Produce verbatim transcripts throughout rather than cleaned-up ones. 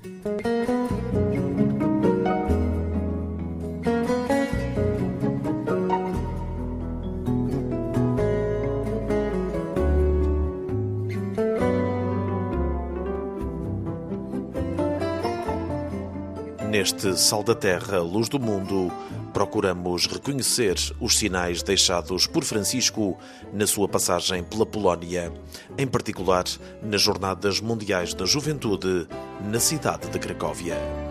Neste Sal da Terra, Luz do Mundo, procuramos reconhecer os sinais deixados por Francisco na sua passagem pela Polónia, em particular nas Jornadas Mundiais da Juventude, na cidade de Cracóvia.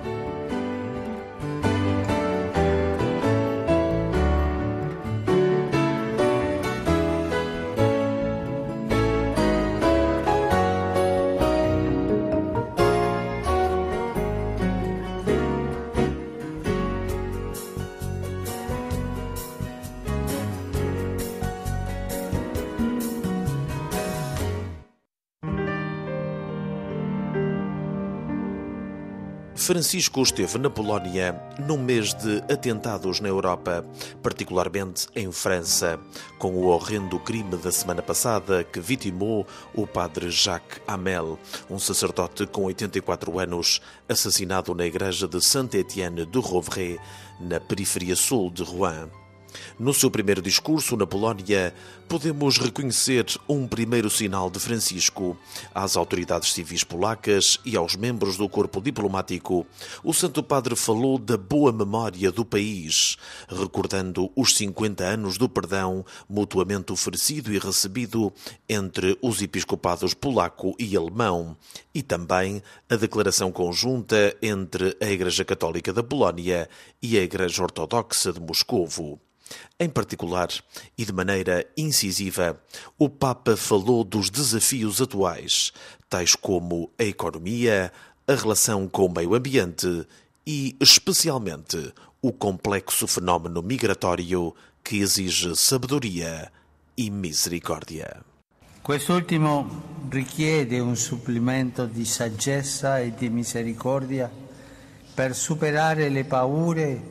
Francisco esteve na Polónia num mês de atentados na Europa, particularmente em França, com o horrendo crime da semana passada que vitimou o padre Jacques Hamel, um sacerdote com oitenta e quatro anos, assassinado na igreja de Saint-Étienne de Rouvray, na periferia sul de Rouen. No seu primeiro discurso na Polónia, podemos reconhecer um primeiro sinal de Francisco. Às autoridades civis polacas e aos membros do corpo diplomático, o Santo Padre falou da boa memória do país, recordando os cinquenta anos do perdão mutuamente oferecido e recebido entre os episcopados polaco e alemão, e também a declaração conjunta entre a Igreja Católica da Polónia e a Igreja Ortodoxa de Moscovo. Em particular, e de maneira incisiva, o Papa falou dos desafios atuais, tais como a economia, a relação com o meio ambiente e, especialmente, o complexo fenómeno migratório que exige sabedoria e misericórdia. Quest'ultimo richiede un supplemento di saggezza e di misericordia per superare le paure.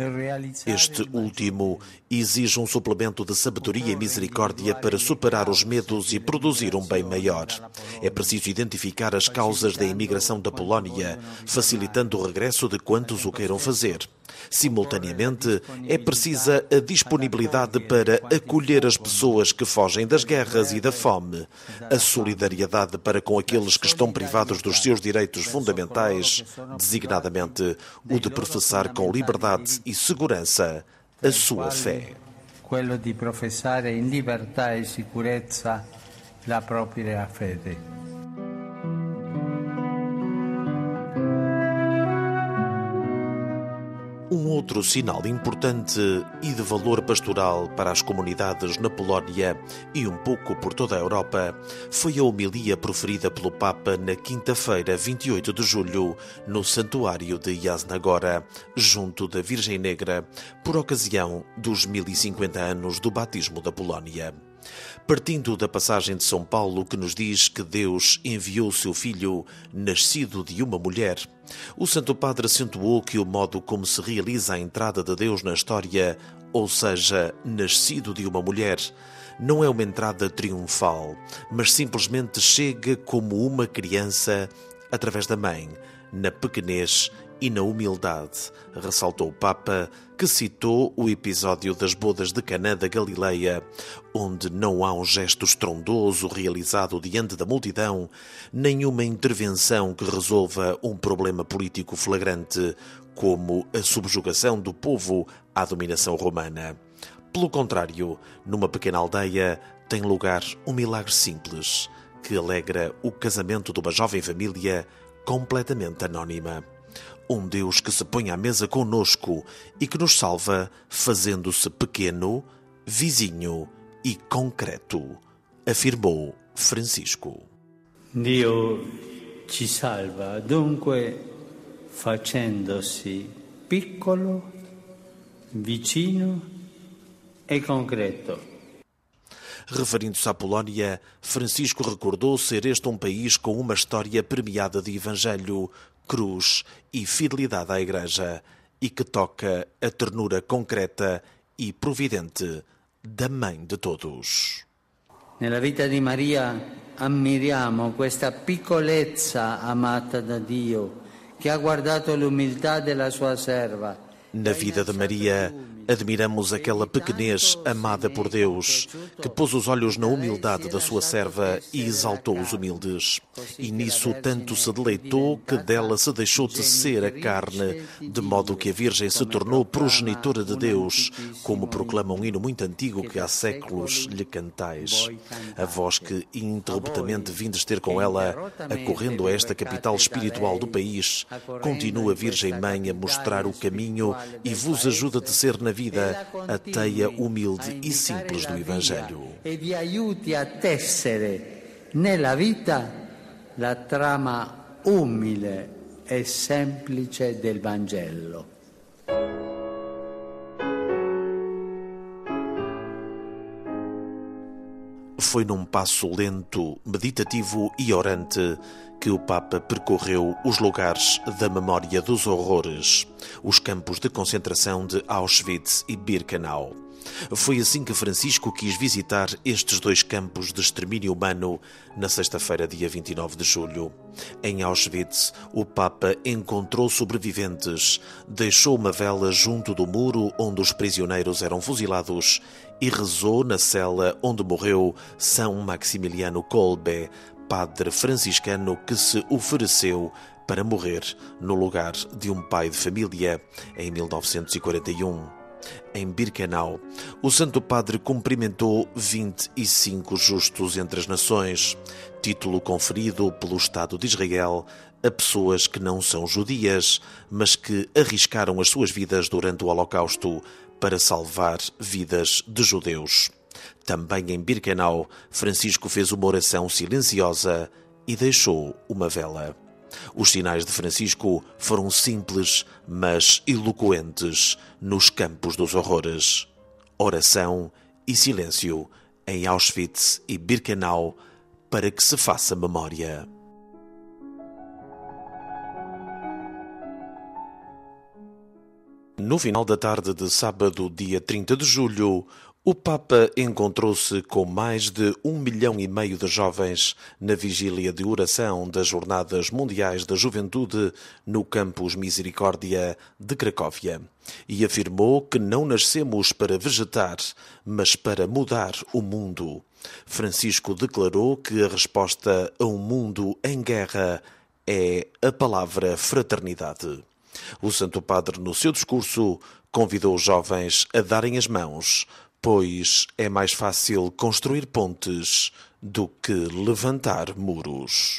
Este último exige um suplemento de sabedoria e misericórdia para superar os medos e produzir um bem maior. É preciso identificar as causas da imigração da Polónia, facilitando o regresso de quantos o queiram fazer. Simultaneamente, é precisa a disponibilidade para acolher as pessoas que fogem das guerras e da fome, a solidariedade para com aqueles que estão privados dos seus direitos fundamentais, designadamente o de professar com liberdade e segurança a sua fé. Quello di professare in libertà e sicurezza la propria fede. Um outro sinal importante e de valor pastoral para as comunidades na Polónia e um pouco por toda a Europa foi a homilia proferida pelo Papa na quinta-feira, vinte e oito de julho, no Santuário de Jasna Góra, junto da Virgem Negra, por ocasião dos mil e cinquenta anos do batismo da Polónia. Partindo da passagem de São Paulo que nos diz que Deus enviou o seu Filho, nascido de uma mulher, o Santo Padre acentuou que o modo como se realiza a entrada de Deus na história, ou seja, nascido de uma mulher, não é uma entrada triunfal, mas simplesmente chega como uma criança através da mãe, na pequenez e na humildade, ressaltou o Papa, que citou o episódio das bodas de Caná da Galileia, onde não há um gesto estrondoso realizado diante da multidão, nenhuma intervenção que resolva um problema político flagrante, como a subjugação do povo à dominação romana. Pelo contrário, numa pequena aldeia tem lugar um milagre simples, que alegra o casamento de uma jovem família completamente anónima. Um Deus que se põe à mesa conosco e que nos salva fazendo-se pequeno, vizinho e concreto, afirmou Francisco. Dio ci salva dunque facendosi piccolo, vicino e concreto. Referindo-se à Polónia, Francisco recordou ser este um país com uma história permeada de evangelho, cruz e fidelidade à Igreja, e que toca a ternura concreta e providente da Mãe de todos. Nella vita di Maria ammiriamo questa piccolezza amata da Dio che ha guardato l'umiltà della sua serva. Na vida de Maria, admiramos aquela pequenez amada por Deus, que pôs os olhos na humildade da sua serva e exaltou os humildes. E nisso tanto se deleitou que dela se deixou tecer a carne, de modo que a Virgem se tornou progenitora de Deus, como proclama um hino muito antigo que há séculos lhe cantais. A vós que ininterruptamente vindes ter com ela, acorrendo a esta capital espiritual do país, continua a Virgem Mãe a mostrar o caminho e vos ajuda a tecer na vida a teia humilde e simples do Evangelho. E vi aiuti a tessere nella vita la trama umile e semplice del Vangelo. Foi num passo lento, meditativo e orante que o Papa percorreu os lugares da memória dos horrores, os campos de concentração de Auschwitz e Birkenau. Foi assim que Francisco quis visitar estes dois campos de extermínio humano na sexta-feira, dia vinte e nove de julho. Em Auschwitz, o Papa encontrou sobreviventes, deixou uma vela junto do muro onde os prisioneiros eram fuzilados e rezou na cela onde morreu São Maximiliano Kolbe, padre franciscano que se ofereceu para morrer no lugar de um pai de família em mil novecentos e quarenta e um. Em Birkenau, o Santo Padre cumprimentou vinte e cinco justos entre as nações, título conferido pelo Estado de Israel a pessoas que não são judias, mas que arriscaram as suas vidas durante o Holocausto para salvar vidas de judeus. Também em Birkenau, Francisco fez uma oração silenciosa e deixou uma vela. Os sinais de Francisco foram simples, mas eloquentes nos campos dos horrores. Oração e silêncio em Auschwitz e Birkenau para que se faça memória. No final da tarde de sábado, dia trinta de julho, o Papa encontrou-se com mais de um milhão e meio de jovens na vigília de oração das Jornadas Mundiais da Juventude no Campus Misericórdia de Cracóvia e afirmou que não nascemos para vegetar, mas para mudar o mundo. Francisco declarou que a resposta a um mundo em guerra é a palavra fraternidade. O Santo Padre, no seu discurso, convidou os jovens a darem as mãos, pois é mais fácil construir pontes do que levantar muros.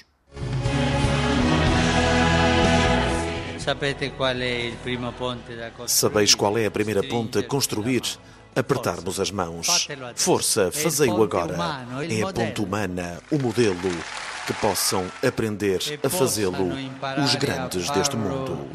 Sabeis qual é a primeira ponte a construir? Apertarmos as mãos. Força, fazei-o agora. É a ponte humana, o modelo, que possam aprender a fazê-lo os grandes deste mundo.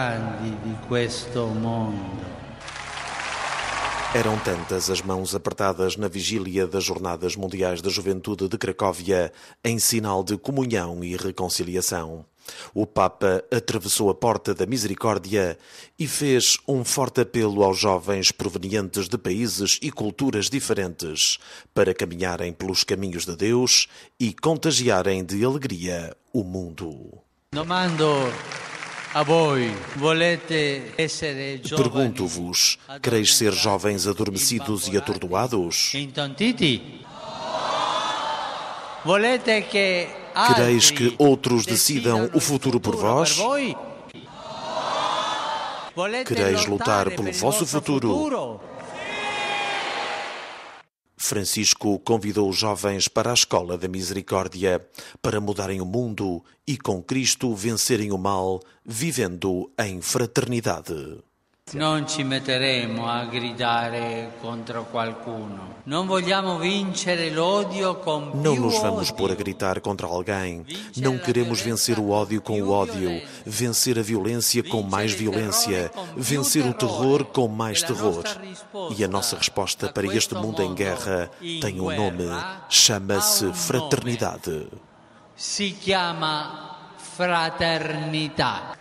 Eram tantas as mãos apertadas na vigília das Jornadas Mundiais da Juventude de Cracóvia em sinal de comunhão e reconciliação. O Papa atravessou a porta da misericórdia e fez um forte apelo aos jovens provenientes de países e culturas diferentes para caminharem pelos caminhos de Deus e contagiarem de alegria o mundo. Pergunto-vos, quereis ser jovens adormecidos e atordoados? Quereis que outros decidam o futuro por vós? Quereis lutar pelo vosso futuro? Francisco convidou os jovens para a Escola da Misericórdia, para mudarem o mundo e com Cristo vencerem o mal, vivendo em fraternidade. Non ci metteremo a gridare contro qualcuno. Non vogliamo vincere l'odio con più Não nos vamos odio. pôr a gritar contra alguém. Não queremos vencer o ódio com o ódio, vencer a violência com mais violência, vencer o terror com mais terror. E a nossa resposta para este mundo em guerra tem um nome, chama-se fraternidade. Si chiama fraternità.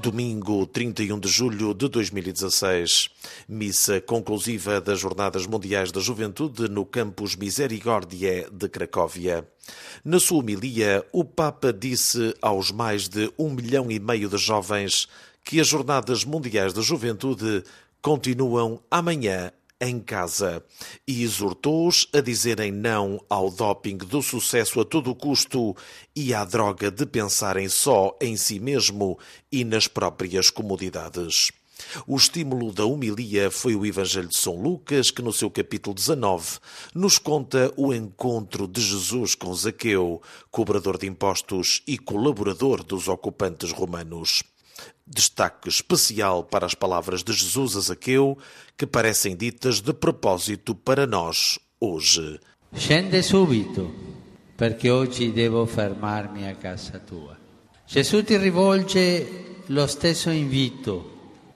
Domingo, trinta e um de julho de dois mil e dezasseis, missa conclusiva das Jornadas Mundiais da Juventude no campus Misericórdia de Cracóvia. Na sua homilia, o Papa disse aos mais de um milhão e meio de jovens que as Jornadas Mundiais da Juventude continuam amanhã em casa e exortou-os a dizerem não ao doping do sucesso a todo custo e à droga de pensarem só em si mesmo e nas próprias comodidades. O estímulo da homilia foi o Evangelho de São Lucas, que no seu capítulo dezanove nos conta o encontro de Jesus com Zaqueu, cobrador de impostos e colaborador dos ocupantes romanos. Destaque especial para as palavras de Jesus a Zaqueu, que parecem ditas de propósito para nós hoje. Scende subito, perché oggi devo fermarmi a casa tua. Gesù ti rivolge lo stesso invito.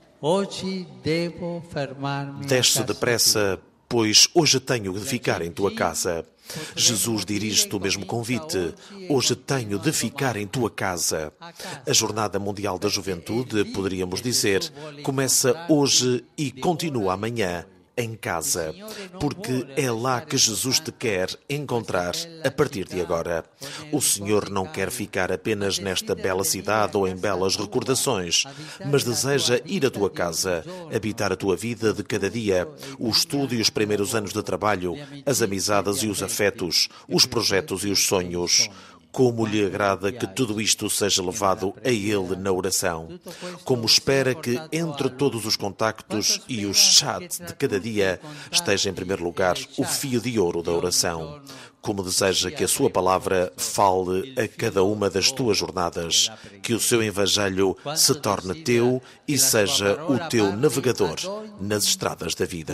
Oggi devo fermarmi a casa Desce depressa, pois hoje tenho de ficar em tua casa. Jesus dirige-te o mesmo convite. Hoje tenho de ficar em tua casa. A Jornada Mundial da Juventude, poderíamos dizer, começa hoje e continua amanhã em casa, porque é lá que Jesus te quer encontrar a partir de agora. O Senhor não quer ficar apenas nesta bela cidade ou em belas recordações, mas deseja ir à tua casa, habitar a tua vida de cada dia, o estudo e os primeiros anos de trabalho, as amizades e os afetos, os projetos e os sonhos. Como lhe agrada que tudo isto seja levado a Ele na oração. Como espera que entre todos os contactos e o chat de cada dia esteja em primeiro lugar o fio de ouro da oração. Como deseja que a sua palavra fale a cada uma das tuas jornadas, que o seu Evangelho se torne teu e seja o teu navegador nas estradas da vida.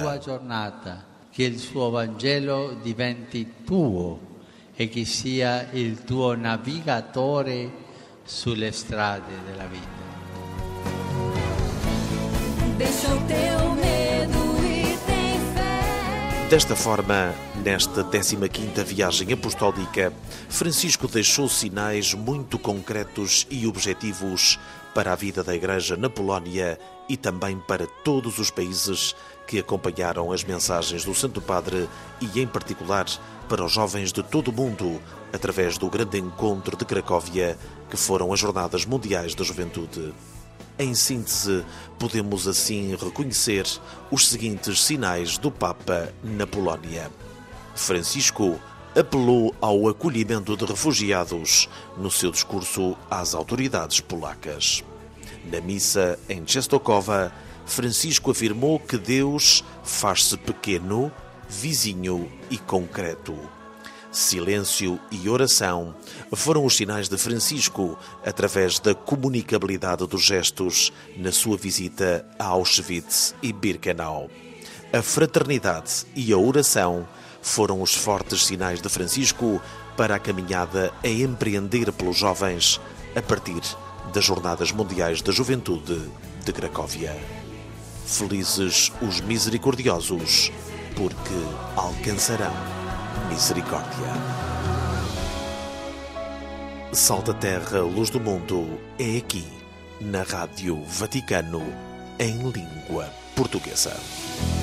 Que o seu Evangelho diventi tuo e che sia il tuo navigatore sulle strade della vita. Deixa o teu medo e tem fé. Desta forma, nesta décima quinta viagem apostólica, Francisco deixou sinais muito concretos e objetivos para a vida da Igreja na Polónia e também para todos os países que acompanharam as mensagens do Santo Padre e, em particular, para os jovens de todo o mundo, através do grande encontro de Cracóvia, que foram as Jornadas Mundiais da Juventude. Em síntese, podemos assim reconhecer os seguintes sinais do Papa na Polónia. Francisco apelou ao acolhimento de refugiados no seu discurso às autoridades polacas. Na missa em Częstochowa, Francisco afirmou que Deus faz-se pequeno, vizinho e concreto. Silêncio e oração foram os sinais de Francisco através da comunicabilidade dos gestos na sua visita a Auschwitz e Birkenau. A fraternidade e a oração foram os fortes sinais de Francisco para a caminhada a empreender pelos jovens a partir das Jornadas Mundiais da Juventude de Cracóvia. Felizes os misericordiosos, porque alcançarão misericórdia. Sal da Terra, Luz do Mundo, é aqui, na Rádio Vaticano, em língua portuguesa.